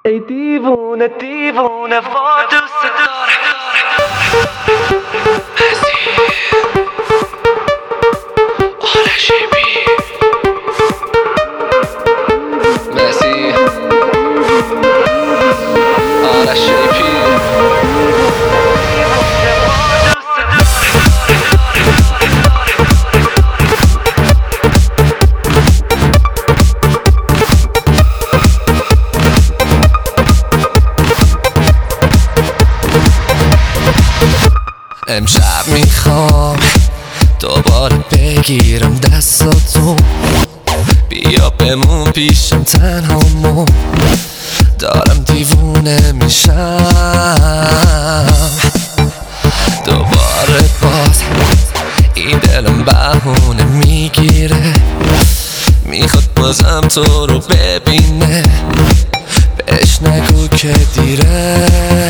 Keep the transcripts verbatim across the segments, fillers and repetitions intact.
ای دیوونه دیوونه وا دوست دارم. مسی آرش شریفی امشب میخوام دوباره بگیرم دستاتو، بیا بمون پیشم تنهامون، دارم دیوونه میشم دوباره. باز این دلم بهونه میگیره، میخواد بازم تو رو ببینه، بهش نگو که دیره.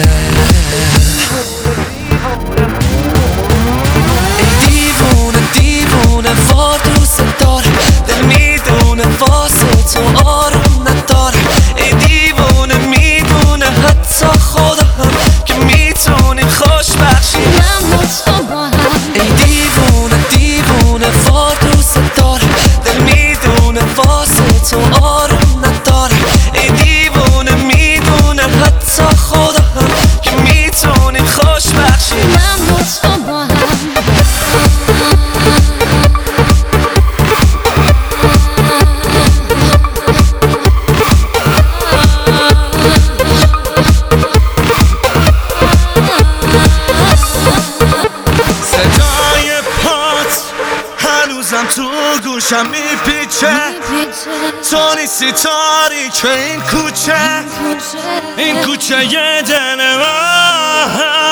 تو آروم نداره، ای دیوونه میدونه حتی خدا هم که میتونیم خوشبخشی من با تو با هم. ای دیوونه دیوونه وار دوست داره، دل میدونه واسه تو آروم نداره، ای دیوونه میدونه حتی خدا هم که میتونیم خوشبخشی من با تو با هم. تو گوشم میپیچه، تو نیستی تاریکه این کوچه، این کوچه یه دل من.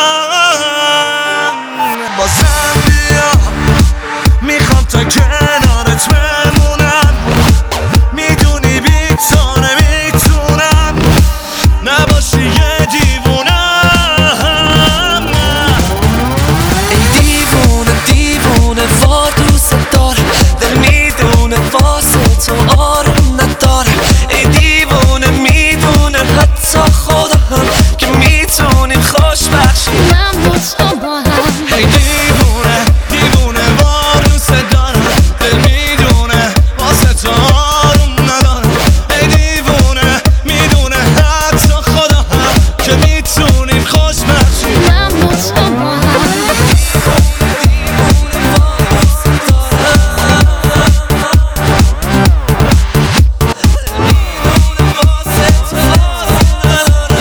بازم بیا میخوام تا کنارت بمونم، میدونی بی تو نمیتونم نباشی یه دیوونم. ای دیوونه دیوونه وار دوست داره، دل میدونه واسه تو آره